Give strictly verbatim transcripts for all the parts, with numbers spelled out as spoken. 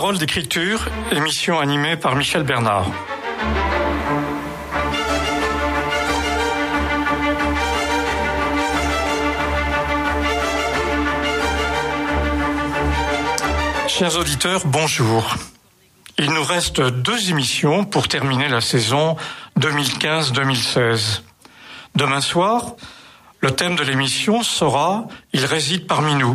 Parole d'écriture, émission animée par Michel Bernard. Chers auditeurs, bonjour. Il nous reste deux émissions pour terminer la saison deux mille quinze deux mille seize. Demain soir, le thème de l'émission sera « Il réside parmi nous ».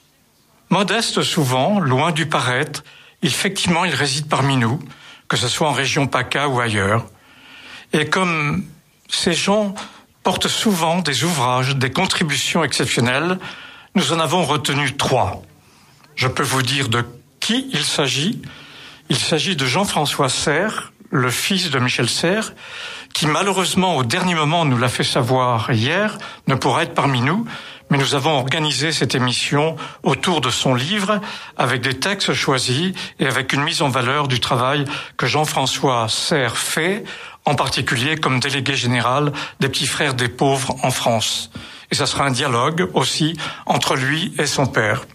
Modeste souvent, loin du paraître, effectivement il réside parmi nous, que ce soit en région PACA ou ailleurs. Et comme ces gens portent souvent des ouvrages, des contributions exceptionnelles, nous en avons retenu trois. Je peux vous dire de qui il s'agit. Il s'agit de Jean-François Serres, le fils de Michel Serres, qui malheureusement au dernier moment nous l'a fait savoir hier, ne pourra être parmi nous, mais nous avons organisé cette émission autour de son livre avec des textes choisis et avec une mise en valeur du travail que Jean-François Serres fait, en particulier comme délégué général des Petits Frères des Pauvres en France. Et ça sera un dialogue aussi entre lui et son père.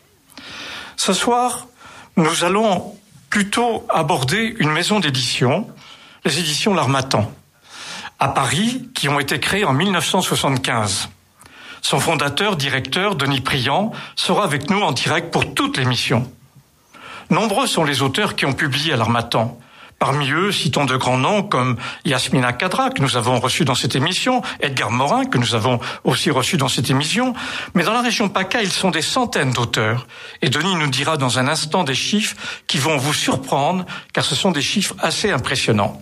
Ce soir, nous allons plutôt aborder une maison d'édition, les éditions L'Harmattan, à Paris, qui ont été créées en mille neuf cent soixante-quinze. Son fondateur, directeur, Denis Priant, sera avec nous en direct pour toute l'émission. Nombreux sont les auteurs qui ont publié à L'Harmattan. Parmi eux, citons de grands noms comme Yasmina Khadra, que nous avons reçu dans cette émission, Edgar Morin, que nous avons aussi reçu dans cette émission. Mais dans la région PACA, ils sont des centaines d'auteurs. Et Denis nous dira dans un instant des chiffres qui vont vous surprendre, car ce sont des chiffres assez impressionnants.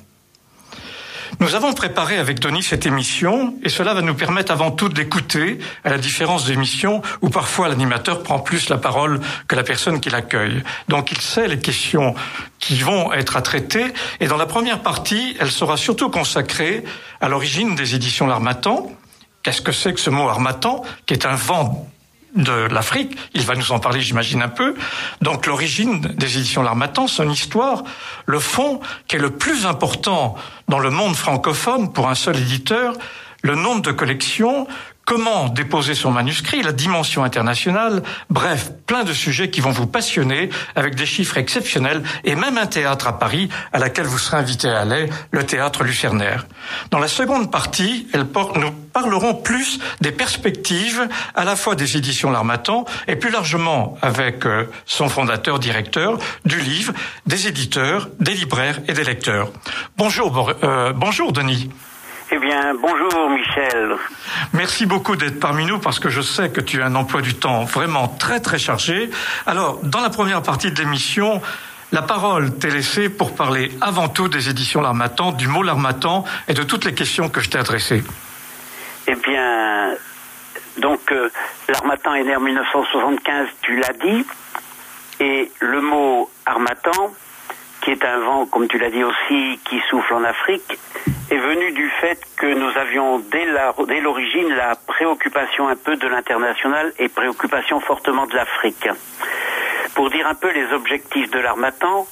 Nous avons préparé avec Denis cette émission et cela va nous permettre avant tout d'écouter, à la différence d'émissions où parfois l'animateur prend plus la parole que la personne qui l'accueille. Donc il sait les questions qui vont être à traiter et dans la première partie, elle sera surtout consacrée à l'origine des éditions L'Harmattan. Qu'est-ce que c'est que ce mot Harmattan, qui est un vent de l'Afrique? Il va nous en parler, j'imagine, un peu. Donc l'origine des éditions L'Harmattan, son histoire, le fond qui est le plus important dans le monde francophone pour un seul éditeur, le nombre de collections, comment déposer son manuscrit, la dimension internationale, bref, plein de sujets qui vont vous passionner avec des chiffres exceptionnels et même un théâtre à Paris à laquelle vous serez invité à aller, le théâtre Lucernaire. Dans la seconde partie, elle porte, nous parlerons plus des perspectives à la fois des éditions L'Harmattan et plus largement avec euh, son fondateur, directeur du livre, des éditeurs, des libraires et des lecteurs. Bonjour, euh, bonjour Denis. Eh bien, bonjour Michel. Merci beaucoup d'être parmi nous parce que je sais que tu as un emploi du temps vraiment très très chargé. Alors, dans la première partie de l'émission, la parole t'est laissée pour parler avant tout des éditions L'Harmattan, du mot L'Harmattan et de toutes les questions que je t'ai adressées. Eh bien, donc euh, L'Harmattan est né en mille neuf cent soixante-quinze, tu l'as dit, et le mot Harmattan, qui est un vent, comme tu l'as dit aussi, qui souffle en Afrique, est venu du fait que nous avions dès, la, dès l'origine la préoccupation un peu de l'international et préoccupation fortement de l'Afrique. Pour dire un peu les objectifs de l'Harmattan,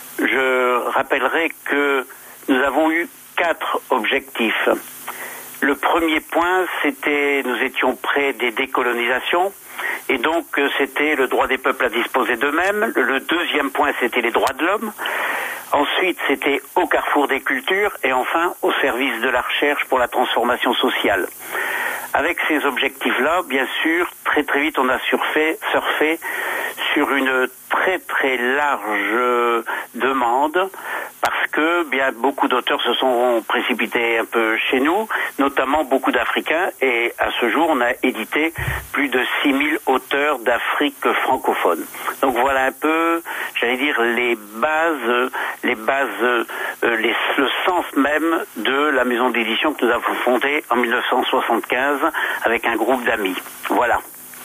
je rappellerai que nous avons eu quatre objectifs. Le premier point, c'était, nous étions près des décolonisations, et donc c'était le droit des peuples à disposer d'eux-mêmes. Le deuxième point, c'était les droits de l'homme. Ensuite, c'était au carrefour des cultures et enfin au service de la recherche pour la transformation sociale. Avec ces objectifs-là, bien sûr, très très vite on a surfé, surfé sur une très très large demande parce que bien beaucoup d'auteurs se sont précipités un peu chez nous, notamment beaucoup d'Africains, et à ce jour on a édité plus de six mille auteurs d'Afrique francophone. Donc voilà un peu, j'allais dire, les bases, les bases, euh, les, le sens même de la maison d'édition que nous avons fondée en mille neuf cent soixante-quinze avec un groupe d'amis. Voilà.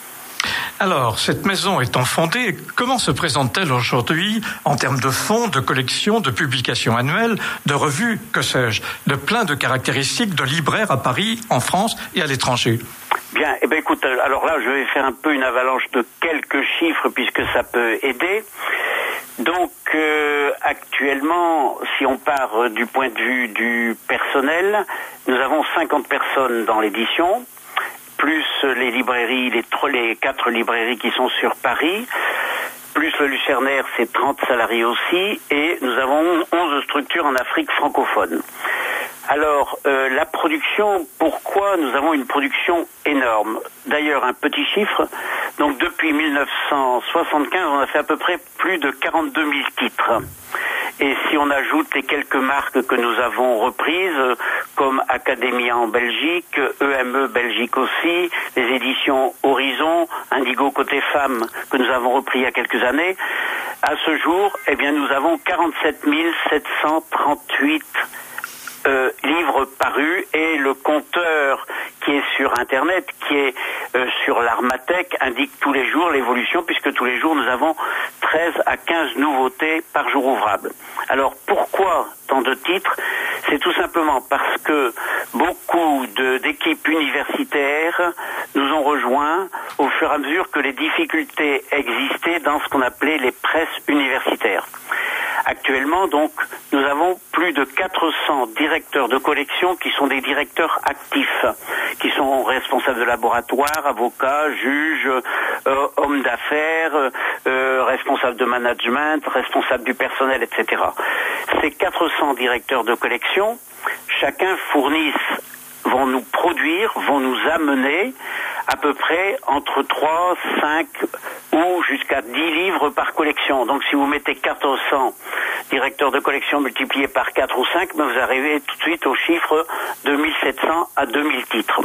Alors, cette maison étant fondée, comment se présente-t-elle aujourd'hui en termes de fonds, de collections, de publications annuelles, de revues, que sais-je, de plein de caractéristiques de libraires à Paris, en France et à l'étranger? Bien, eh bien écoute, alors là je vais faire un peu une avalanche de quelques chiffres puisque ça peut aider. Donc euh, actuellement, si on part du point de vue du personnel, nous avons cinquante personnes dans l'édition, plus les librairies, les, les quatre librairies qui sont sur Paris. plus le Lucernaire, c'est trente salariés aussi, et nous avons onze structures en Afrique francophone. Alors, euh, la production, pourquoi nous avons une production énorme? D'ailleurs, un petit chiffre, donc depuis mille neuf cent soixante-quinze, on a fait à peu près plus de quarante-deux mille titres. Et si on ajoute les quelques marques que nous avons reprises, comme Academia en Belgique, E M E Belgique aussi, les éditions Horizon, Indigo Côté Femmes, que nous avons repris il y a quelques années, à ce jour, eh bien, nous avons quarante-sept mille sept cent trente-huit Euh, livres parus, et le compteur qui est sur Internet, qui est euh, sur l'Armatech, indique tous les jours l'évolution, puisque tous les jours nous avons treize à quinze nouveautés par jour ouvrable. Alors pourquoi tant de titres? C'est tout simplement parce que beaucoup de, d'équipes universitaires nous ont rejoints au fur et à mesure que les difficultés existaient dans ce qu'on appelait les presses universitaires. Actuellement, donc, nous avons plus de quatre cents directeurs de collection qui sont des directeurs actifs, qui sont responsables de laboratoire, avocats, juges, euh, hommes d'affaires, euh, responsables de management, responsables du personnel, et cetera. Ces quatre cents directeurs de collection, chacun fournissent, vont nous produire, vont nous amener à peu près entre trois, cinq ou jusqu'à dix livres par collection. Donc si vous mettez quatre cents directeurs de collection multipliés par quatre ou cinq, ben vous arrivez tout de suite au chiffre de mille sept cents à deux mille titres.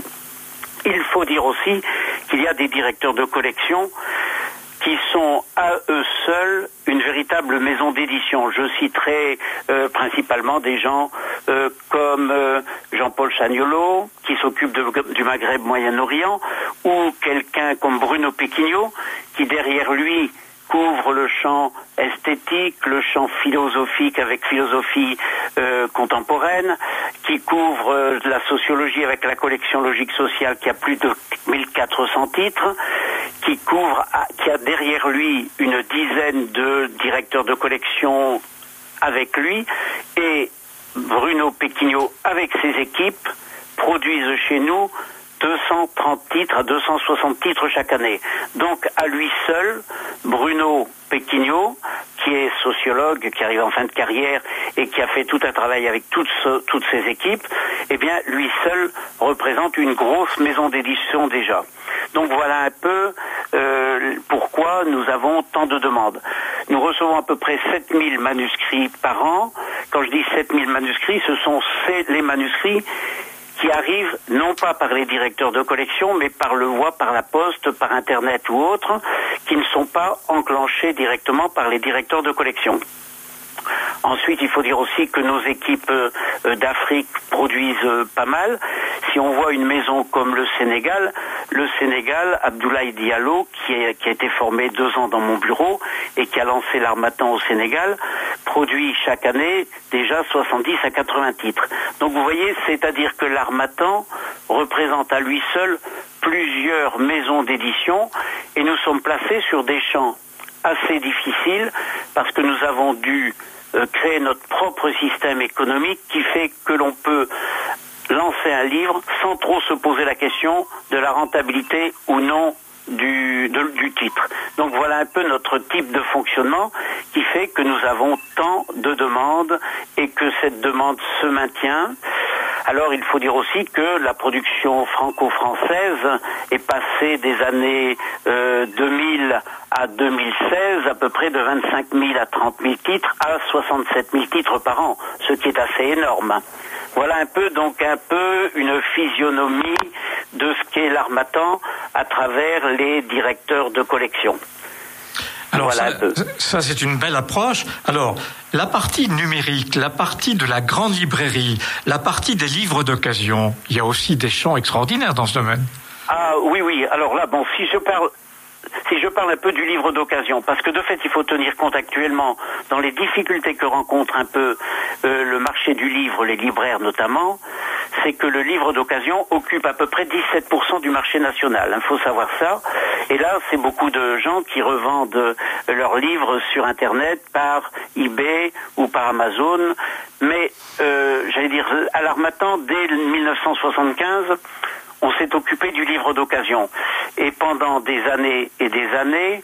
Il faut dire aussi qu'il y a des directeurs de collection qui sont à eux seuls une véritable maison d'édition. Je citerai euh, principalement des gens euh, comme euh, Jean-Paul Chagnolot, qui s'occupe de, du Maghreb Moyen-Orient, ou quelqu'un comme Bruno Pequignot, qui derrière lui couvre le champ esthétique, le champ philosophique avec philosophie euh, contemporaine, qui couvre euh, la sociologie avec la collection logique sociale qui a plus de mille quatre cents titres, qui couvre, qui a derrière lui une dizaine de directeurs de collection avec lui, et Bruno Pequignot avec ses équipes produisent chez nous deux cent trente titres à deux cent soixante titres chaque année. Donc à lui seul, Bruno Pequignot, qui est sociologue, qui arrive en fin de carrière et qui a fait tout un travail avec toutes, ce, toutes ses équipes, eh bien lui seul représente une grosse maison d'édition déjà. Donc voilà un peu euh, pourquoi nous avons tant de demandes. Nous recevons à peu près sept mille manuscrits par an. Quand je dis sept mille manuscrits, ce sont les manuscrits qui arrivent non pas par les directeurs de collection, mais par le voie, par la poste, par Internet ou autre, qui ne sont pas enclenchés directement par les directeurs de collection. Ensuite, il faut dire aussi que nos équipes euh, d'Afrique produisent euh, pas mal. Si on voit une maison comme le Sénégal, le Sénégal, Abdoulaye Diallo, qui, est, qui a été formé deux ans dans mon bureau et qui a lancé l'Harmattan au Sénégal, produit chaque année déjà soixante-dix à quatre-vingts titres. Donc vous voyez, c'est-à-dire que l'Harmattan représente à lui seul plusieurs maisons d'édition, et nous sommes placés sur des champs assez difficiles parce que nous avons dû euh, créer notre propre système économique qui fait que l'on peut lancer un livre sans trop se poser la question de la rentabilité ou non du, de, du titre. Donc voilà un peu notre type de fonctionnement qui fait que nous avons tant de demandes et que cette demande se maintient. Alors il faut dire aussi que la production franco-française est passée des années euh, deux mille à deux mille seize à peu près de vingt-cinq mille à trente mille titres à soixante-sept mille titres par an, ce qui est assez énorme. Voilà un peu donc un peu une physionomie de ce qu'est l'Harmattan à travers les directeurs de collection. Alors voilà ça, ça c'est une belle approche. Alors la partie numérique, la partie de la grande librairie, la partie des livres d'occasion, il y a aussi des champs extraordinaires dans ce domaine. Ah oui oui. Alors là bon, si je parle Si je parle un peu du livre d'occasion, parce que de fait il faut tenir compte actuellement dans les difficultés que rencontre un peu euh, le marché du livre, les libraires notamment, c'est que le livre d'occasion occupe à peu près dix-sept pour cent du marché national. Il faut savoir ça. Et là, c'est beaucoup de gens qui revendent leurs livres sur Internet par eBay ou par Amazon. Mais, euh, j'allais dire, à l'Harmattan, dès mille neuf cent soixante-quinze, on s'est occupé du livre d'occasion. Et pendant des années et des années,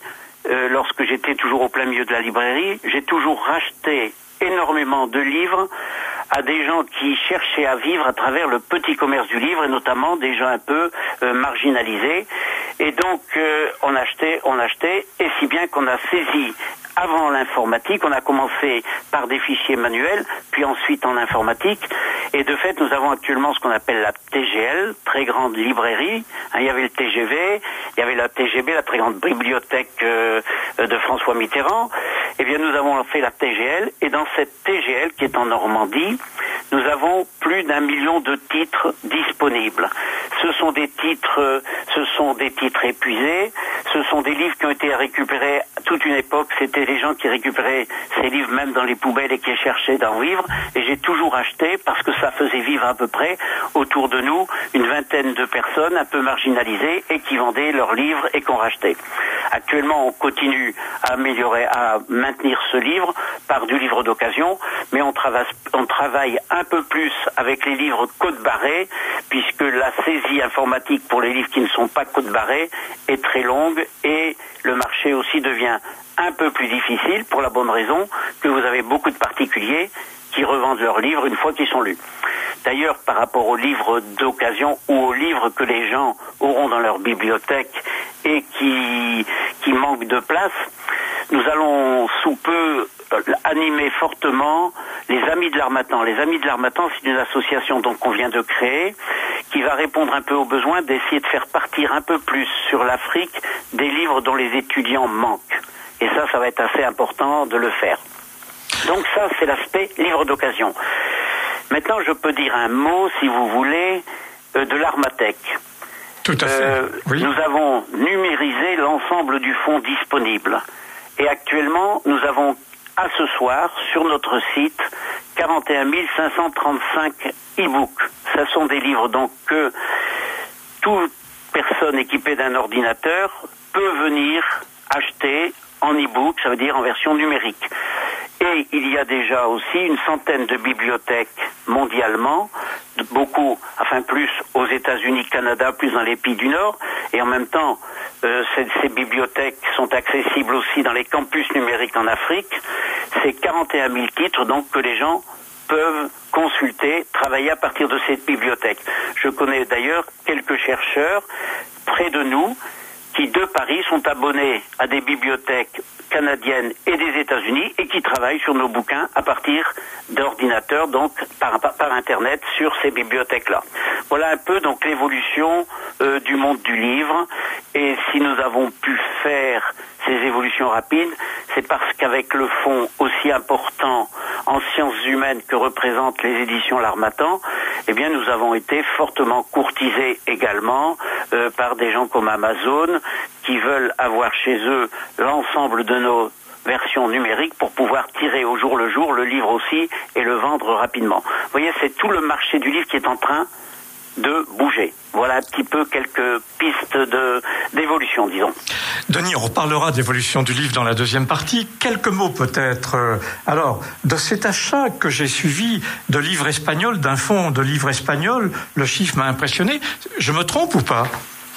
euh, lorsque j'étais toujours au plein milieu de la librairie, j'ai toujours racheté énormément de livres à des gens qui cherchaient à vivre à travers le petit commerce du livre, et notamment des gens un peu euh, marginalisés. Et donc, euh, on achetait, on achetait, et si bien qu'on a saisi, avant l'informatique, on a commencé par des fichiers manuels, puis ensuite en informatique, et de fait, nous avons actuellement ce qu'on appelle la T G L, très grande librairie. Hein, il y avait le T G V, il y avait la T G B, la très grande bibliothèque euh, de François Mitterrand. Eh bien, nous avons fait la T G L, et dans cette T G L, qui est en Normandie, nous avons plus d'un million de titres disponibles. Ce sont des titres, ce sont des titres épuisés, ce sont des livres qui ont été récupérés à toute une époque. C'était les gens qui récupéraient ces livres même dans les poubelles et qui cherchaient d'en vivre. Et j'ai toujours acheté parce que ça faisait vivre à peu près autour de nous une vingtaine de personnes un peu marginalisées et qui vendaient leurs livres et qu'on rachetait. Actuellement, on continue à améliorer, à maintenir ce livre par du livre d'occasion, mais on travaille, on travaille un peu plus avec les livres code barré, puisque la saisie informatique pour les livres qui ne sont pas code barré est très longue, et le marché aussi devient un peu plus difficile pour la bonne raison que vous avez beaucoup de particuliers qui revendent leurs livres une fois qu'ils sont lus. D'ailleurs, par rapport aux livres d'occasion ou aux livres que les gens auront dans leur bibliothèque et qui, qui manquent de place, nous allons sous peu animer fortement les Amis de l'Harmattan. Les Amis de l'Harmattan, c'est une association donc qu'on vient de créer, qui va répondre un peu aux besoins d'essayer de faire partir un peu plus sur l'Afrique des livres dont les étudiants manquent. Et ça, ça va être assez important de le faire. Donc ça, c'est l'aspect livre d'occasion. Maintenant, je peux dire un mot, si vous voulez, euh, de l'Armatech. Tout à fait. Euh, oui. Nous avons numérisé l'ensemble du fonds disponible. Et actuellement, nous avons à ce soir, sur notre site, quarante et un mille cinq cent trente-cinq e-books. Ce sont des livres donc que toute personne équipée d'un ordinateur peut venir acheter en e-book, ça veut dire en version numérique. Et il y a déjà aussi une centaine de bibliothèques mondialement, beaucoup, enfin plus aux États-Unis, Canada, plus dans les pays du Nord, et en même temps, euh, ces, ces bibliothèques sont accessibles aussi dans les campus numériques en Afrique. C'est quarante et un mille titres donc que les gens peuvent consulter, travailler à partir de cette bibliothèque. Je connais d'ailleurs quelques chercheurs près de nous qui, de Paris, sont abonnés à des bibliothèques canadiennes et des États-Unis et qui travaillent sur nos bouquins à partir d'ordinateurs, donc par, par Internet, sur ces bibliothèques-là. Voilà un peu donc l'évolution euh, du monde du livre. Et si nous avons pu faire ces évolutions rapides, c'est parce qu'avec le fonds aussi important en sciences humaines que représentent les éditions L'Harmattan, eh bien nous avons été fortement courtisés également euh, par des gens comme Amazon qui veulent avoir chez eux l'ensemble de nos versions numériques pour pouvoir tirer au jour le jour le livre aussi et le vendre rapidement. Vous voyez, c'est tout le marché du livre qui est en train de bouger. Voilà un petit peu quelques pistes de, d'évolution, disons. Denis, on reparlera d'évolution du livre dans la deuxième partie. Quelques mots peut-être. Alors, de cet achat que j'ai suivi de livres espagnols, d'un fonds de livres espagnols, le chiffre m'a impressionné. Je me trompe ou pas ?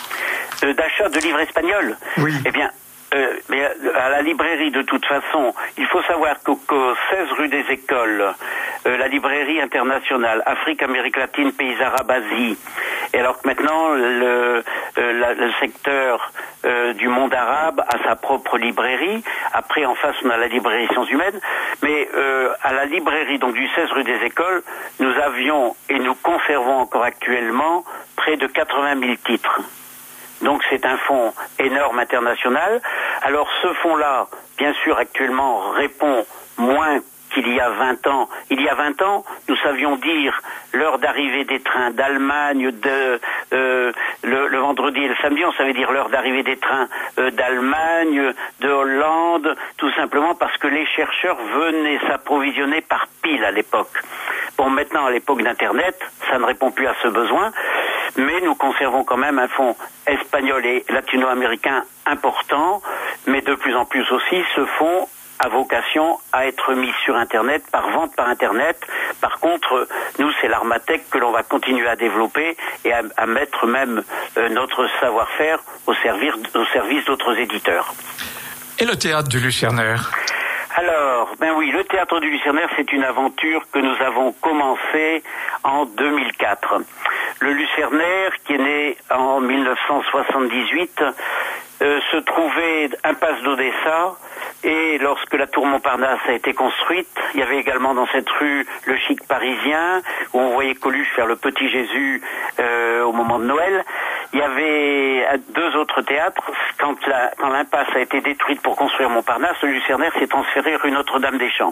euh, D'achat de livres espagnols ? Oui. Eh bien, Euh, mais à la librairie, de toute façon, il faut savoir qu'au, qu'au seize rue des Écoles, euh, la librairie internationale Afrique, Amérique latine, pays arabes, Asie, et alors que maintenant le, euh, la, le secteur euh, du monde arabe a sa propre librairie. Après, en face, on a la librairie sciences humaines, mais euh, à la librairie donc du seize rue des Écoles, nous avions et nous conservons encore actuellement près de quatre-vingt mille titres. Donc c'est un fonds énorme international. Alors ce fonds-là, bien sûr, actuellement répond moins qu'il y a vingt ans. Il y a vingt ans, nous savions dire l'heure d'arrivée des trains d'Allemagne, de euh, le, le vendredi et le samedi, on savait dire l'heure d'arrivée des trains euh, d'Allemagne, de Hollande, tout simplement parce que les chercheurs venaient s'approvisionner par pile à l'époque. Bon, maintenant, à l'époque d'Internet, ça ne répond plus à ce besoin, mais nous conservons quand même un fonds espagnol et latino-américain important, mais de plus en plus aussi, ce fonds a vocation à être mis sur Internet, par vente par Internet. Par contre, nous, c'est l'Armatech que l'on va continuer à développer et à, à mettre même euh, notre savoir-faire au service, au service d'autres éditeurs. Et le théâtre du Lucernaire? Alors, ben oui, le théâtre du Lucernaire, c'est une aventure que nous avons commencée en deux mille quatre. Le Lucernaire, qui est né en mille neuf cent soixante-dix-huit, euh, se trouvait impasse d'Odessa, et lorsque la tour Montparnasse a été construite, il y avait également dans cette rue le Chic parisien, où on voyait Coluche faire le Petit Jésus euh, au moment de Noël. Il y avait deux autres théâtres. Quand, la, quand l'impasse a été détruite pour construire Montparnasse, le Lucernaire s'est transféré rue Notre-Dame-des-Champs.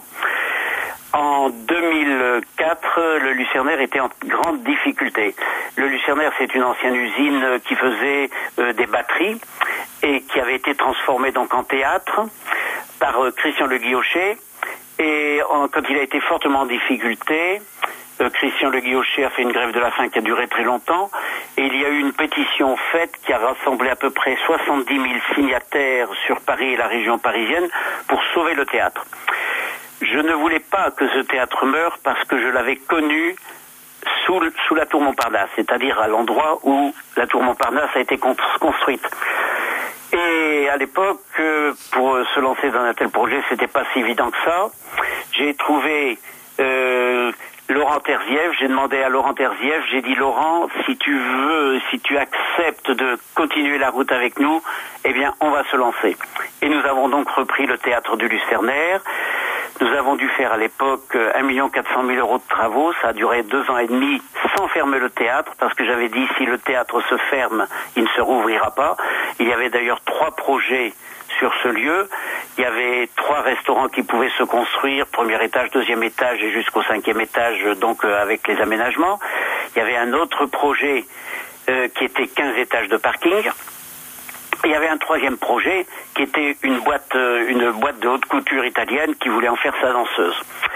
En deux mille quatre, le Lucernaire était en grande difficulté. Le Lucernaire, c'est une ancienne usine qui faisait euh, des batteries et qui avait été transformée donc en théâtre par euh, Christian Le Guillocher. Et en, quand il a été fortement en difficulté, euh, Christian Le Guillocher a fait une grève de la faim qui a duré très longtemps. Et il y a eu une pétition faite qui a rassemblé à peu près soixante-dix mille signataires sur Paris et la région parisienne pour sauver le théâtre. Je ne voulais pas que ce théâtre meure parce que je l'avais connu sous, sous la tour Montparnasse, c'est-à-dire à l'endroit où la tour Montparnasse a été construite. Et à l'époque, pour se lancer dans un tel projet, c'était pas si évident que ça. J'ai trouvé euh, Laurent Terzieff, j'ai demandé à Laurent Terzieff, j'ai dit Laurent, si tu veux, si tu acceptes de continuer la route avec nous, eh bien on va se lancer. Et nous avons donc repris le théâtre du Lucernaire. Nous avons dû faire à l'époque un million quatre cent mille euros de travaux. Ça a duré deux ans et demi sans fermer le théâtre, parce que j'avais dit si le théâtre se ferme, il ne se rouvrira pas. Il y avait d'ailleurs trois projets sur ce lieu. Il y avait trois restaurants qui pouvaient se construire, premier étage, deuxième étage et jusqu'au cinquième étage, donc euh, avec les aménagements. Il y avait un autre projet euh, qui était quinze étages de parking. Il y avait un troisième projet qui était une boîte, euh, une boîte de haute couture italienne qui voulait en faire sa danseuse.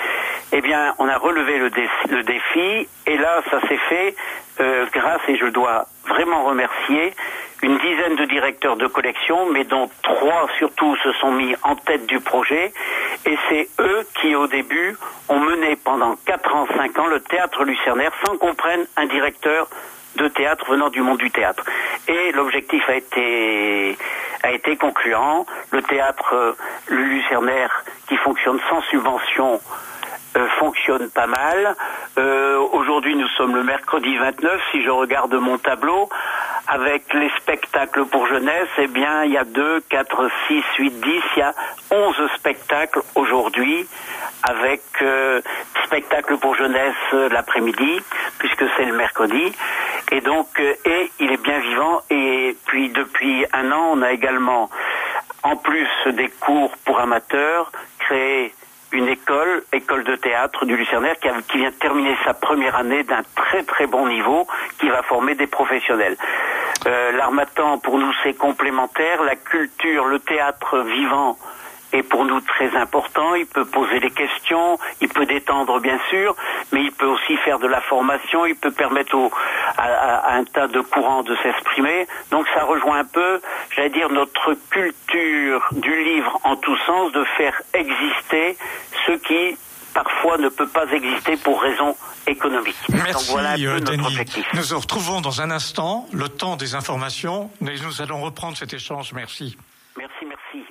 Eh bien, on a relevé le, dé- le défi, et là, ça s'est fait euh, grâce, et je dois vraiment remercier, une dizaine de directeurs de collection, mais dont trois surtout se sont mis en tête du projet, et c'est eux qui, au début, ont mené pendant quatre ans, cinq ans, le théâtre Lucernaire, sans qu'on prenne un directeur de théâtre venant du monde du théâtre. Et l'objectif a été a été concluant. Le théâtre euh, le Lucernaire, qui fonctionne sans subvention, euh, fonctionne pas mal. Euh, aujourd'hui, nous sommes le mercredi vingt-neuf. Si je regarde mon tableau, avec les spectacles pour jeunesse, eh bien, il y a deux, quatre, six, huit, dix, il y a onze spectacles aujourd'hui, avec euh, spectacle pour jeunesse euh, l'après-midi, puisque c'est le mercredi. Et donc, euh, et il est bien vivant. Et puis, depuis un an, on a également, en plus des cours pour amateurs, créé une école, école de théâtre du Lucernaire, qui, a, qui vient de terminer sa première année d'un très très bon niveau, qui va former des professionnels. Euh, l'Harmattan, pour nous, c'est complémentaire. La culture, le théâtre vivant est pour nous très important. Il peut poser des questions, il peut détendre bien sûr, mais il peut aussi faire de la formation, il peut permettre au, à, à, à un tas de courants de s'exprimer. Donc ça rejoint un peu, j'allais dire, notre culture du livre en tous sens, de faire exister ce qui parfois ne peut pas exister pour raisons économiques. Merci. Donc voilà un peu euh, notre Denis. objectif. Nous nous retrouvons dans un instant, le temps des informations, mais nous allons reprendre cet échange. Merci. Merci, merci.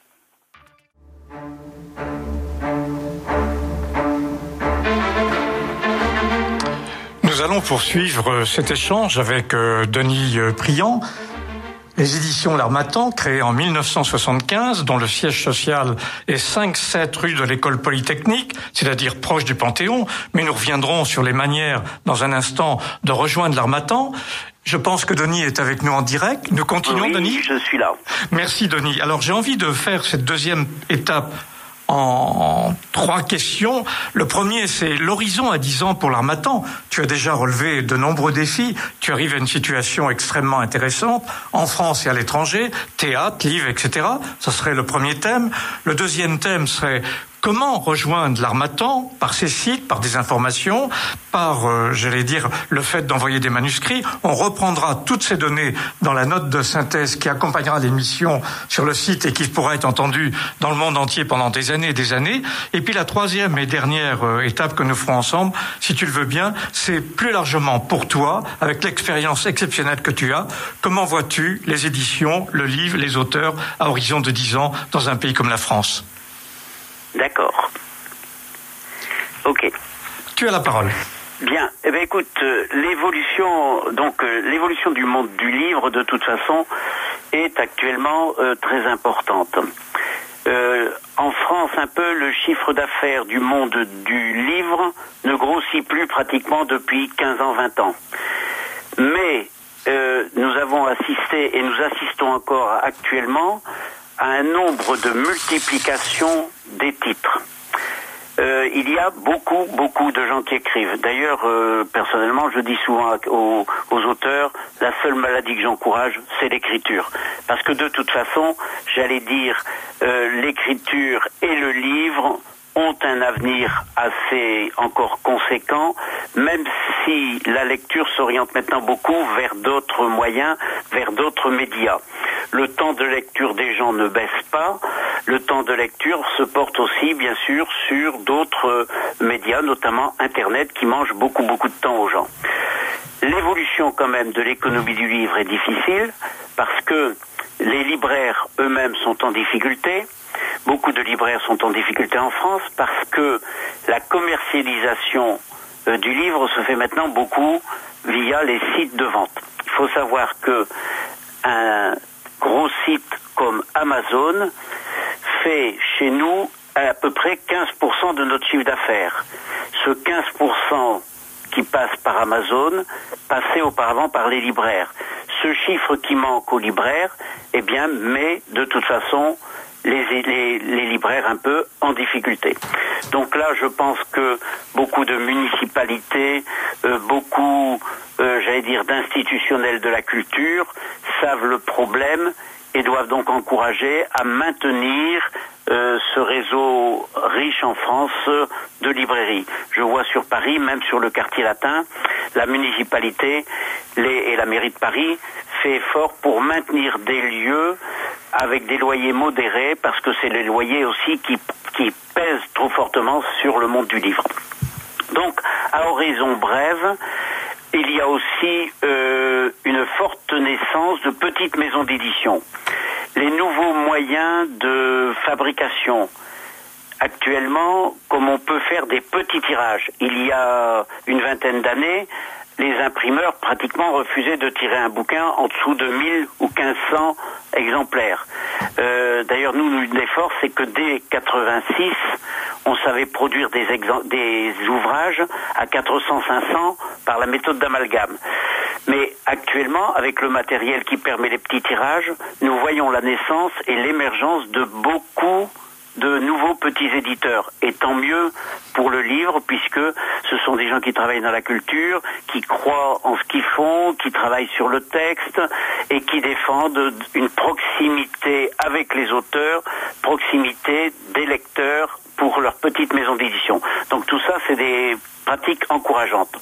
Nous allons poursuivre cet échange avec euh, Denis euh, Priant. Les éditions L'Harmattan, créées en mille neuf cent soixante-quinze, dont le siège social est cinq sept rue de l'École Polytechnique, c'est-à-dire proche du Panthéon, mais nous reviendrons sur les manières, dans un instant, de rejoindre L'Harmattan. Je pense que Denis est avec nous en direct. Nous continuons, oui, Denis ? Je suis là. Merci, Denis. Alors, j'ai envie de faire cette deuxième étape en trois questions. Le premier, c'est l'horizon à dix ans pour l'Harmattan. Tu as déjà relevé de nombreux défis. Tu arrives à une situation extrêmement intéressante en France et à l'étranger, théâtre, livres, et cetera. Ça serait le premier thème. Le deuxième thème serait Comment rejoindre l'Harmattan? Par ses sites, par des informations, par, euh, j'allais dire, le fait d'envoyer des manuscrits. On reprendra toutes ces données dans la note de synthèse qui accompagnera l'émission sur le site et qui pourra être entendue dans le monde entier pendant des années et des années. Et puis la troisième et dernière euh, étape que nous ferons ensemble, si tu le veux bien, c'est plus largement pour toi, avec l'expérience exceptionnelle que tu as, comment vois-tu les éditions, le livre, les auteurs à horizon de dix ans dans un pays comme la France? D'accord. Ok. Tu as la parole. Bien. Eh bien, écoute, euh, l'évolution, donc euh, l'évolution du monde du livre, de toute façon, est actuellement euh, très importante. Euh, en France, un peu, le chiffre d'affaires du monde du livre ne grossit plus pratiquement depuis quinze ans, vingt ans. Mais euh, nous avons assisté et nous assistons encore actuellement à un nombre de multiplications des titres. Euh, il y a beaucoup, beaucoup de gens qui écrivent. D'ailleurs, euh, personnellement, je dis souvent aux, aux auteurs, la seule maladie que j'encourage, c'est l'écriture. Parce que de toute façon, j'allais dire, euh, l'écriture et le livre ont un avenir assez encore conséquent, même si la lecture s'oriente maintenant beaucoup vers d'autres moyens, vers d'autres médias. Le temps de lecture des gens ne baisse pas, le temps de lecture se porte aussi, bien sûr, sur d'autres médias, notamment Internet, qui mange beaucoup, beaucoup de temps aux gens. L'évolution, quand même, de l'économie du livre est difficile, parce que les libraires eux-mêmes sont en difficulté. Beaucoup de libraires sont en difficulté en France parce que la commercialisation euh, du livre se fait maintenant beaucoup via les sites de vente. Il faut savoir que un gros site comme Amazon fait chez nous à peu près quinze pour cent de notre chiffre d'affaires. Ce quinze pour cent qui passe par Amazon passait auparavant par les libraires. Ce chiffre qui manque aux libraires, eh bien, met de toute façon Les, les, les libraires un peu en difficulté. Donc là, je pense que beaucoup de municipalités, euh, beaucoup, euh, j'allais dire, d'institutionnels de la culture savent le problème et doivent donc encourager à maintenir euh, ce réseau riche en France de librairies. Je vois sur Paris, même sur le quartier latin, la municipalité les, et la mairie de Paris fait effort pour maintenir des lieux avec des loyers modérés, parce que c'est les loyers aussi qui, qui pèsent trop fortement sur le monde du livre. Donc, à horizon brève, il y a aussi euh, une forte naissance de petites maisons d'édition. Les nouveaux moyens de fabrication. Actuellement, comme on peut faire des petits tirages, il y a une vingtaine d'années, les imprimeurs pratiquement refusaient de tirer un bouquin en dessous de mille ou quinze cents exemplaires. Euh, d'ailleurs, nous, une des forces, c'est que dès quatre-vingt-six, on savait produire des, exem- des ouvrages à quatre cents à cinq cents par la méthode d'amalgame. Mais actuellement, avec le matériel qui permet les petits tirages, nous voyons la naissance et l'émergence de beaucoup de nouveaux petits éditeurs. Et tant mieux pour le livre, puisque ce sont des gens qui travaillent dans la culture, qui croient en ce qu'ils font, qui travaillent sur le texte et qui défendent une proximité avec les auteurs, proximité des lecteurs pour leur petite maison d'édition. Donc tout ça, c'est des pratiques encourageantes.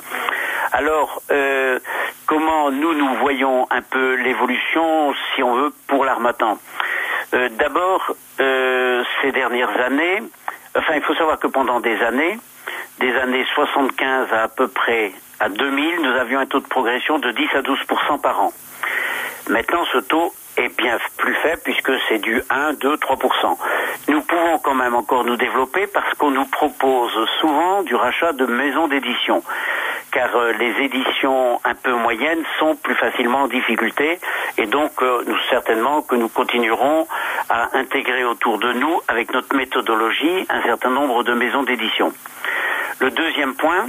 Alors, euh, comment nous, nous voyons un peu l'évolution, si on veut, pour l'Harmattan ? Euh, d'abord, euh, ces dernières années, enfin, il faut savoir que pendant des années, des années soixante-quinze à à peu près à deux mille, nous avions un taux de progression de dix à douze pour cent par an. Maintenant, ce taux est bien plus faible puisque c'est du un, deux, trois pour cent. Nous pouvons quand même encore nous développer parce qu'on nous propose souvent du rachat de maisons d'édition. Car euh, les éditions un peu moyennes sont plus facilement en difficulté et donc euh, nous certainement que nous continuerons à intégrer autour de nous avec notre méthodologie un certain nombre de maisons d'édition. Le deuxième point,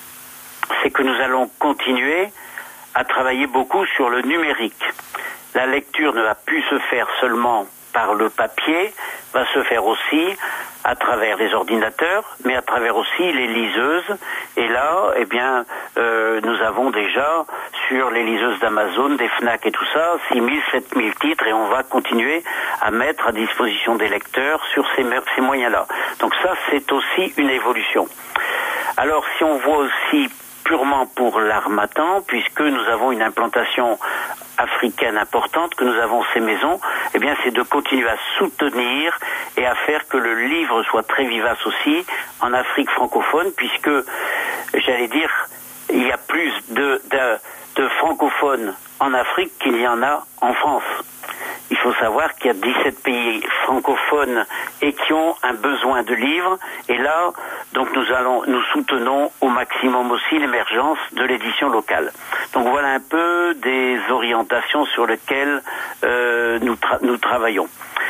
c'est que nous allons continuer à travailler beaucoup sur le numérique. La lecture ne va plus se faire seulement par le papier va se faire aussi à travers les ordinateurs, mais à travers aussi les liseuses. Et là, eh bien, euh, nous avons déjà sur les liseuses d'Amazon, des Fnac et tout ça, six mille, sept mille titres, et on va continuer à mettre à disposition des lecteurs sur ces, ces moyens-là. Donc ça, c'est aussi une évolution. Alors, si on voit aussi purement pour l'Harmattan, puisque nous avons une implantation africaine importante, que nous avons ces maisons, eh bien c'est de continuer à soutenir et à faire que le livre soit très vivace aussi en Afrique francophone, puisque, j'allais dire, il y a plus de, de, de francophones en Afrique qu'il y en a en France. Il faut savoir qu'il y a dix-sept pays francophones et qui ont un besoin de livres. Et là, donc nous allons, nous soutenons au maximum aussi l'émergence de l'édition locale. Donc voilà un peu des orientations sur lesquelles euh, nous, tra- nous travaillons.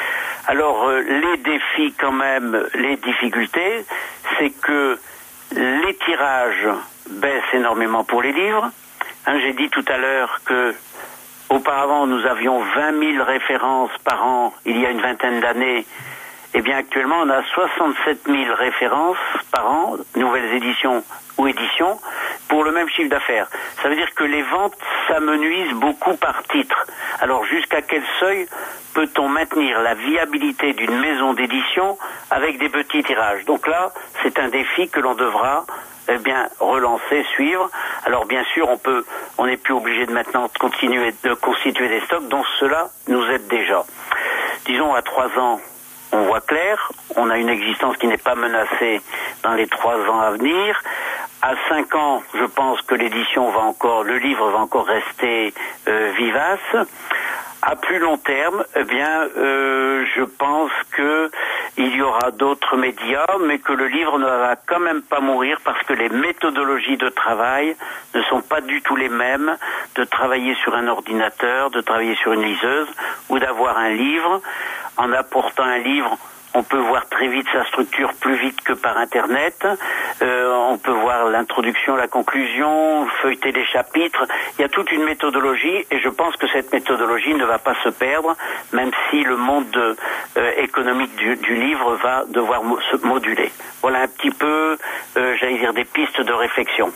Alors euh, les défis quand même, les difficultés, c'est que les tirages baissent énormément pour les livres. Hein, j'ai dit tout à l'heure que auparavant, nous avions vingt mille références par an, il y a une vingtaine d'années. Eh bien, actuellement, on a soixante-sept mille références par an, nouvelles éditions ou éditions, pour le même chiffre d'affaires. Ça veut dire que les ventes s'amenuisent beaucoup par titre. Alors, jusqu'à quel seuil peut-on maintenir la viabilité d'une maison d'édition avec des petits tirages? Donc là, c'est un défi que l'on devra eh bien, relancer, suivre. Alors bien sûr, on peut, on n'est plus obligé de maintenant continuer de constituer des stocks, donc cela nous aide déjà. Disons, à trois ans, on voit clair, on a une existence qui n'est pas menacée dans les trois ans à venir. À cinq ans, je pense que l'édition va encore, le livre va encore rester euh, vivace. À plus long terme, eh bien, euh, je pense que il y aura d'autres médias, mais que le livre ne va quand même pas mourir parce que les méthodologies de travail ne sont pas du tout les mêmes de travailler sur un ordinateur, de travailler sur une liseuse ou d'avoir un livre. En apportant un livre, on peut voir très vite sa structure plus vite que par Internet. Euh, on peut voir l'introduction, la conclusion, feuilleter les chapitres. Il y a toute une méthodologie et je pense que cette méthodologie ne va pas se perdre, même si le monde euh, économique du, du livre va devoir mo- se moduler. Voilà un petit peu, euh, j'allais dire, des pistes de réflexion.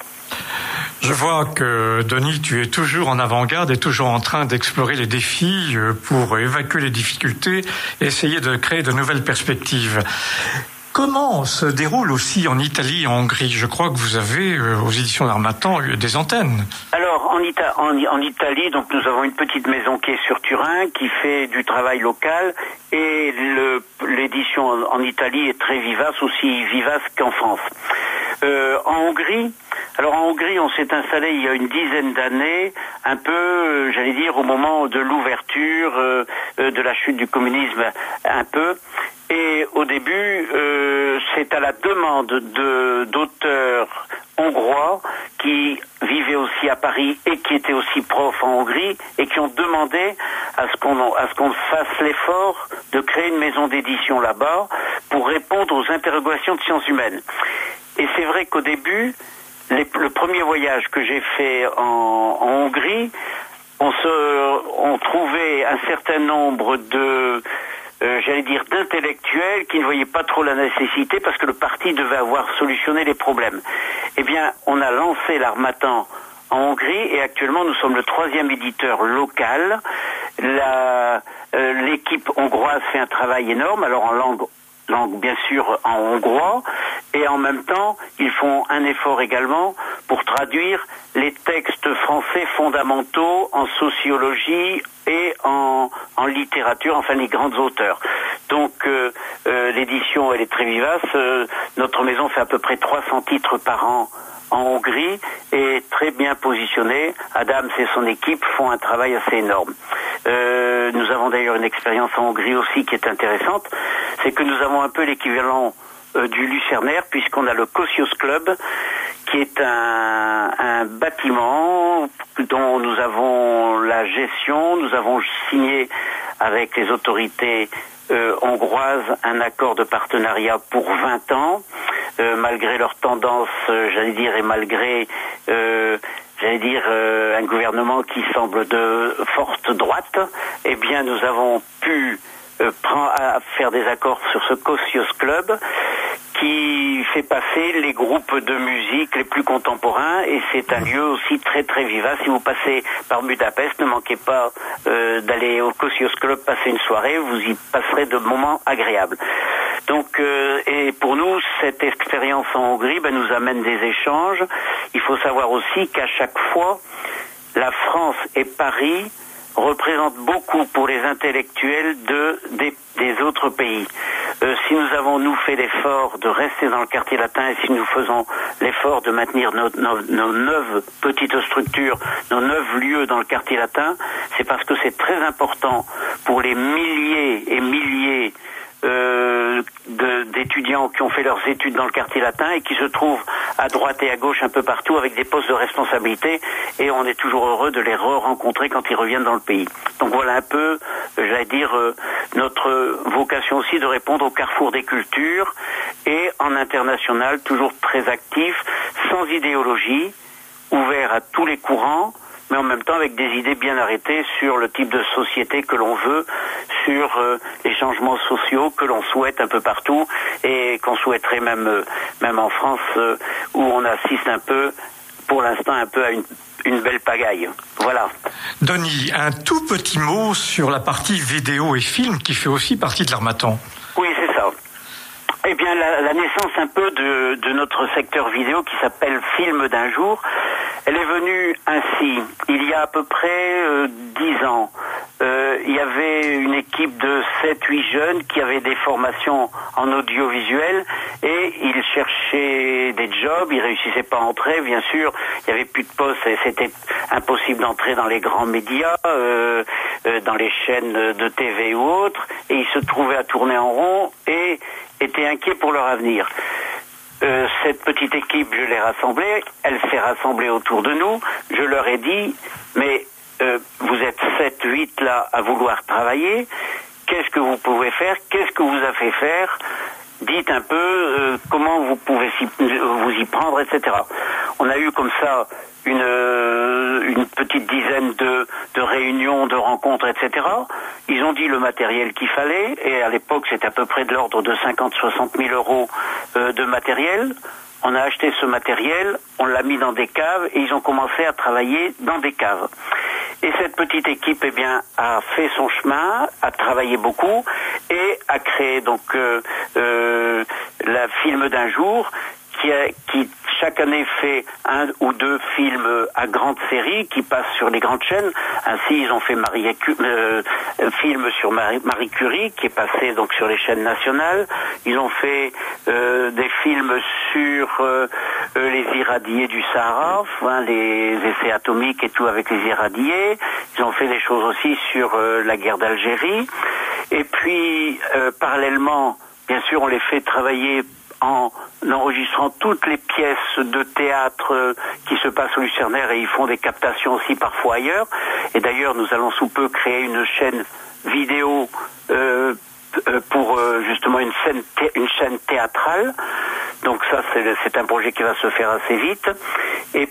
Je vois que, Denis, tu es toujours en avant-garde et toujours en train d'explorer les défis pour évacuer les difficultés et essayer de créer de nouvelles perspectives. Comment se déroule aussi en Italie et en Hongrie? Je crois que vous avez, aux éditions d'Harmattan, des antennes. Alors, en, Ita- en, en Italie, donc nous avons une petite maison qui est sur Turin, qui fait du travail local, et le, l'édition en, en Italie est très vivace, aussi vivace qu'en France. Euh, en Hongrie, alors en Hongrie, on s'est installé il y a une dizaine d'années, un peu, euh, j'allais dire, au moment de l'ouverture, euh, euh, de la chute du communisme, un peu. Et au début, euh, c'est à la demande de, d'auteurs hongrois qui vivaient aussi à Paris et qui étaient aussi profs en Hongrie et qui ont demandé à ce qu'on, à ce qu'on fasse l'effort de créer une maison d'édition là-bas pour répondre aux interrogations de sciences humaines. Et c'est vrai qu'au début, les, le premier voyage que j'ai fait en, en Hongrie, on, se, on trouvait un certain nombre de... Euh, j'allais dire d'intellectuels qui ne voyaient pas trop la nécessité parce que le parti devait avoir solutionné les problèmes. Eh bien, on a lancé l'Harmattan en Hongrie et actuellement nous sommes le troisième éditeur local. La, euh, l'équipe hongroise fait un travail énorme, alors en langue langue bien sûr en hongrois, et en même temps, ils font un effort également pour traduire les textes français fondamentaux en sociologie et en, en littérature, enfin les grands auteurs. Donc euh, euh, l'édition, elle est très vivace. Euh, notre maison fait à peu près trois cents titres par an en Hongrie et très bien positionnée. Adams et son équipe font un travail assez énorme. Euh, nous avons d'ailleurs une expérience en Hongrie aussi qui est intéressante. C'est que nous avons un peu l'équivalent euh, du Lucernaire puisqu'on a le Kosios Club qui est un, un bâtiment dont nous avons la gestion. Nous avons signé avec les autorités euh, hongroises un accord de partenariat pour vingt ans. Euh, malgré leur tendance, euh, j'allais dire, et malgré, euh, j'allais dire, euh, un gouvernement qui semble de forte droite, eh bien, nous avons pu euh, prend à faire des accords sur ce Kosciusz Club qui fait passer les groupes de musique les plus contemporains, et c'est un lieu aussi très très vivace. Si vous passez par Budapest, ne manquez pas euh, d'aller au Kosciusz Club passer une soirée, vous y passerez de moments agréables. Donc, euh, et pour nous, cette expérience en Hongrie ben, nous amène des échanges. Il faut savoir aussi qu'à chaque fois, la France et Paris représentent beaucoup pour les intellectuels de, des, des autres pays. Euh, si nous avons, nous, fait l'effort de rester dans le quartier latin, et si nous faisons l'effort de maintenir nos, nos, nos neuf petites structures, nos neuf lieux dans le quartier latin, c'est parce que c'est très important pour les milliers et milliers Euh, de, d'étudiants qui ont fait leurs études dans le quartier latin et qui se trouvent à droite et à gauche un peu partout avec des postes de responsabilité, et on est toujours heureux de les re-rencontrer quand ils reviennent dans le pays. Donc voilà un peu, j'allais dire, euh, notre vocation aussi de répondre au carrefour des cultures, et en international, toujours très actif, sans idéologie, ouvert à tous les courants, mais en même temps avec des idées bien arrêtées sur le type de société que l'on veut, sur euh, les changements sociaux que l'on souhaite un peu partout, et qu'on souhaiterait même, euh, même en France, euh, où on assiste un peu, pour l'instant, un peu à une, une belle pagaille. Voilà. Denis, un tout petit mot sur la partie vidéo et film qui fait aussi partie de l'Harmattan. Oui, c'est ça. Eh bien, la, la naissance un peu de, de notre secteur vidéo qui s'appelle Film d'un jour, elle est venue ainsi. Il y a à peu près euh, dix ans, euh, il y avait une équipe de sept huit jeunes qui avaient des formations en audiovisuel, et ils cherchaient des jobs, ils réussissaient pas à entrer, bien sûr, il y avait plus de postes et c'était impossible d'entrer dans les grands médias, euh, euh, dans les chaînes de T V ou autres, et ils se trouvaient à tourner en rond et étaient inquiets pour leur avenir. Euh, cette petite équipe, je l'ai rassemblée, elle s'est rassemblée autour de nous, je leur ai dit, mais euh, vous êtes sept huit là à vouloir travailler, qu'est-ce que vous pouvez faire, qu'est-ce que vous a fait faire, dites un peu euh, comment vous pouvez s'y, vous y prendre, et cetera. On a eu comme ça une, euh, une petite dizaine de, de réunions, de rencontres, et cetera. Ils ont dit le matériel qu'il fallait, et à l'époque c'était à peu près de l'ordre de cinquante à soixante mille euros euh, de matériel. On a acheté ce matériel, on l'a mis dans des caves, et ils ont commencé à travailler dans des caves. Et cette petite équipe, eh bien, a fait son chemin, a travaillé beaucoup, et a créé donc euh, euh, la Film d'un jour, qui, a, qui chaque année fait un ou deux films à grande série qui passent sur les grandes chaînes. Ainsi, ils ont fait Marie, euh, un film sur Marie, Marie Curie qui est passé donc sur les chaînes nationales. Ils ont fait euh, des films sur euh, les irradiés du Sahara, hein, les essais atomiques et tout avec les irradiés. Ils ont fait des choses aussi sur euh, la guerre d'Algérie. Et puis, euh, parallèlement, bien sûr, on les fait travailler en enregistrant toutes les pièces de théâtre qui se passent au Lucernaire, et ils font des captations aussi parfois ailleurs. Et d'ailleurs, nous allons sous peu créer une chaîne vidéo euh, pour euh, justement une, scène thé- une chaîne théâtrale. Donc ça, c'est, c'est un projet qui va se faire assez vite. Et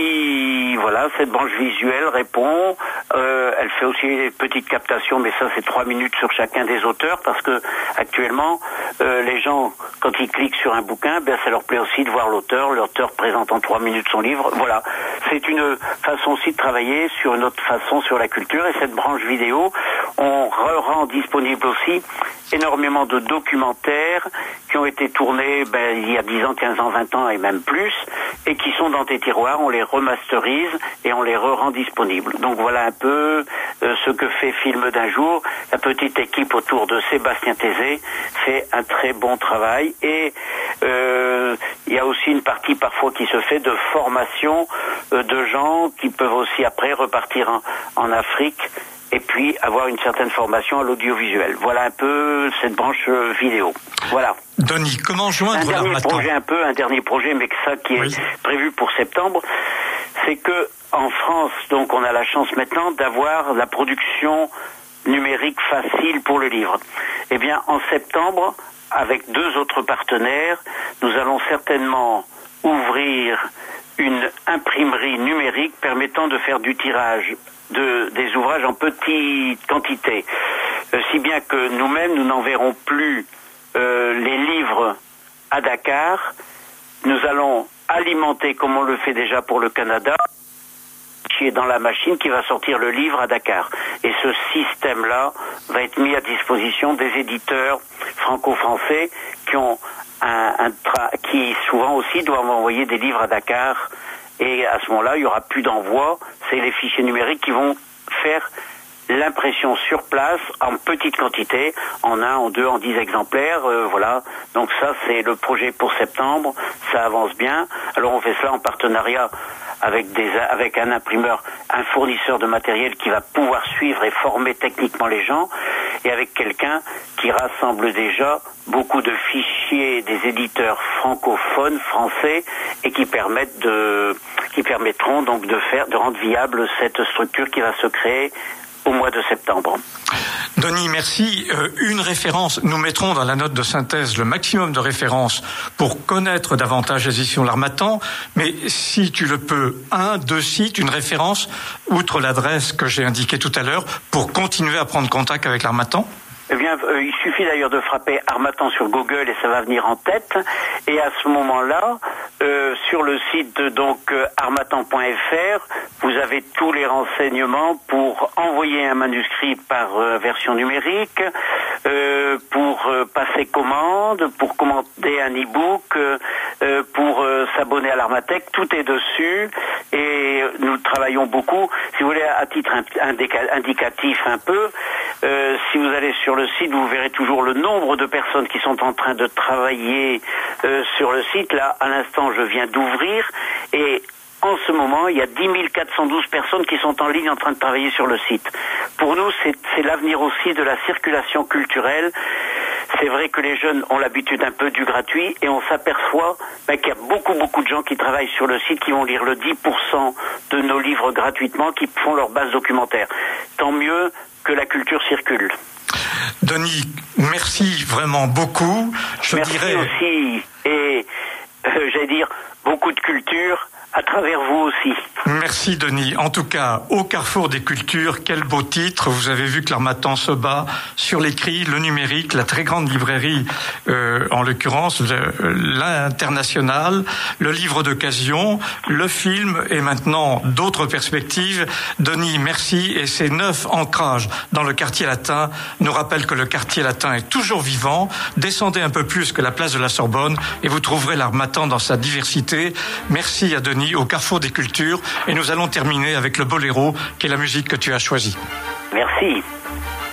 puis, voilà, cette branche visuelle répond. Euh, elle fait aussi des petites captations, mais ça, c'est trois minutes sur chacun des auteurs, parce que actuellement, euh, les gens, quand ils cliquent sur un bouquin, ben, ça leur plaît aussi de voir l'auteur. L'auteur présente en trois minutes son livre. Voilà. C'est une façon aussi de travailler sur une autre façon sur la culture. Et cette branche vidéo, on rend disponible aussi énormément de documentaires qui ont été tournés ben, il y a dix ans, quinze ans, vingt ans et même plus, et qui sont dans tes tiroirs, on les remasterise et on les re-rend disponibles. Donc voilà un peu euh, ce que fait Film d'un jour. La petite équipe autour de Sébastien Tézé fait un très bon travail, et euh, il y a aussi une partie parfois qui se fait de formation euh, de gens qui peuvent aussi après repartir en, en Afrique et puis avoir une certaine formation à l'audiovisuel. Voilà un peu cette branche euh, vidéo. Voilà. Denis, comment joindre un dernier l'Harmattan ? projet un peu, un dernier projet, mais que ça qui est oui. prévu pour septembre, c'est que en France, donc on a la chance maintenant d'avoir la production numérique facile pour le livre. Eh bien, en septembre, avec deux autres partenaires, nous allons certainement ouvrir une imprimerie numérique permettant de faire du tirage de, des ouvrages en petite quantité. euh, si bien que nous-mêmes, nous n'enverrons plus euh, les livres à Dakar. Nous allons alimenter, comme on le fait déjà pour le Canada, qui est dans la machine qui va sortir le livre à Dakar. Et ce système-là va être mis à disposition des éditeurs franco-français qui ont un, un tra- qui souvent aussi doivent envoyer des livres à Dakar. Et à ce moment-là, il n'y aura plus d'envoi. C'est les fichiers numériques qui vont faire l'impression sur place en petite quantité, en un, en deux, en dix exemplaires, euh, voilà. Donc ça, c'est le projet pour septembre. Ça avance bien. Alors on fait cela en partenariat avec des, avec un imprimeur, un fournisseur de matériel qui va pouvoir suivre et former techniquement les gens, et avec quelqu'un qui rassemble déjà beaucoup de fichiers des éditeurs francophones français et qui permettent de, qui permettront donc de faire, de rendre viable cette structure qui va se créer au mois de septembre. Denis, merci. Euh, une référence, nous mettrons dans la note de synthèse le maximum de références pour connaître davantage les éditions L'Harmattan, mais si tu le peux, un, deux sites, une référence, outre l'adresse que j'ai indiquée tout à l'heure, pour continuer à prendre contact avec L'Harmattan. Eh bien, euh, il suffit d'ailleurs de frapper Harmattan sur Google et ça va venir en tête. Et à ce moment-là, euh, sur le site donc euh, harmattan point f r, vous avez tous les renseignements pour envoyer un manuscrit par euh, version numérique, euh, pour euh, passer commande, pour commander un e-book, euh, pour euh, s'abonner à l'Harmatech. Tout est dessus et nous travaillons beaucoup. Si vous voulez, à titre indicatif un peu, euh, si vous allez sur le site, vous verrez toujours le nombre de personnes qui sont en train de travailler euh, sur le site. Là, à l'instant, je viens d'ouvrir et en ce moment, il y a dix mille quatre cent douze personnes qui sont en ligne en train de travailler sur le site. Pour nous, c'est, c'est l'avenir aussi de la circulation culturelle. C'est vrai que les jeunes ont l'habitude un peu du gratuit et on s'aperçoit ben, qu'il y a beaucoup, beaucoup de gens qui travaillent sur le site, qui vont lire le dix pour cent de nos livres gratuitement, qui font leur base documentaire. Tant mieux que la culture circule. Denis, merci vraiment beaucoup. Je merci dirais aussi, et euh, j'allais dire, beaucoup de culture à travers vous aussi. Merci Denis. En tout cas, au carrefour des cultures, quel beau titre. Vous avez vu que l'Harmattan se bat sur l'écrit, le numérique, la très grande librairie, euh, en l'occurrence l'international, le livre d'occasion, le film et maintenant d'autres perspectives. Denis, merci. Et ces neuf ancrages dans le quartier latin nous rappellent que le quartier latin est toujours vivant. Descendez un peu plus que la place de la Sorbonne et vous trouverez l'Harmattan dans sa diversité. Merci à Denis au carrefour des cultures et nous allons terminer avec le boléro qui est la musique que tu as choisie. Merci.